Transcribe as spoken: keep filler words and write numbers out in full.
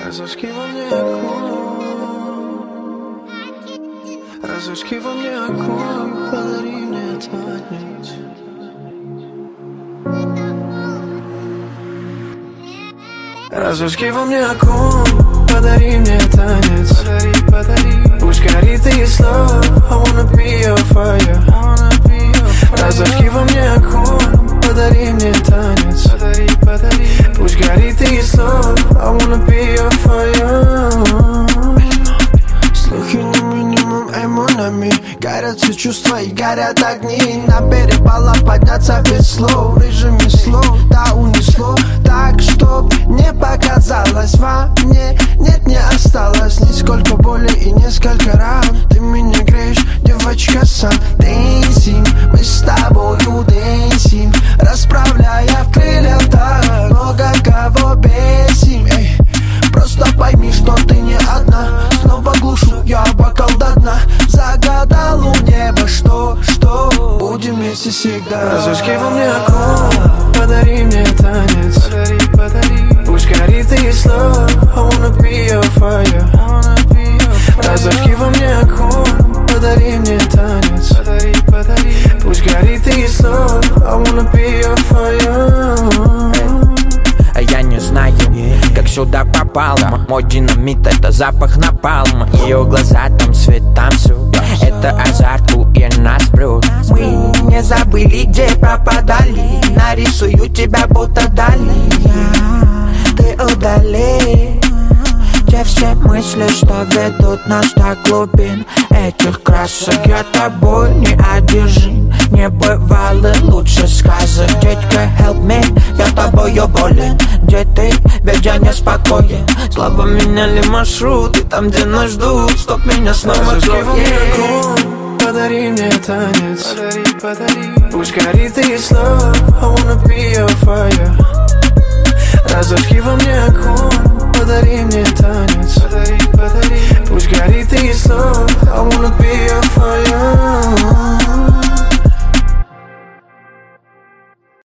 Разожги во мне огонь, разожги во мне огонь, подари мне танец. Разожги во мне огонь, подари мне танец. Подари, подари. Пусть горит и слов, I wanna be your fire. Разожги во мне огонь, подари мне танец. Подари, подари. Пусть горит и слов, I wanna be your fire. Слухи на минимум, эмонами. Горят все чувства и горят огни. На перепала подняться без слов. Режиме слов, да унесло. Так, чтоб не показалось во мне. Нет, не осталось нисколько боли и несколько ран. Ты меня греешь, девочка, сам дэнсим. Мы с тобою дэнсим, расправляя в крыльях так. Много кого бесим, эй. Просто пойми, что ты не одна. Снова глушу я бокал до дна. Загадал у неба, что, что будем вместе всегда. Разожги во мне огонь, подари мне танец. Подари, подари. Пусть горит и слов, I wanna be your fire. Разожги во мне огонь, подари мне танец. Подари, подари. Пусть горит и слов, I wanna be your fire. А я не знаю, как сюда попал. Мой динамит — это запах напалма. Ее глаза там свет танцуют. Это азарт, и нас прут. Мы не забыли, где пропадали. Нарисую тебя, будто дали. Ты удали те все мысли, что ведут нас до глубин этих красок. Я тобой не одержим, не бывало лучше сказок. Детка, help me, я тобою болен. Где ты? Ведь я неспокоен. Слабо меняли маршруты, там, где нас ждут. Стоп, меня снова огонь, подари мне танец. Подари, подари. Пусть горит и слов, I wanna be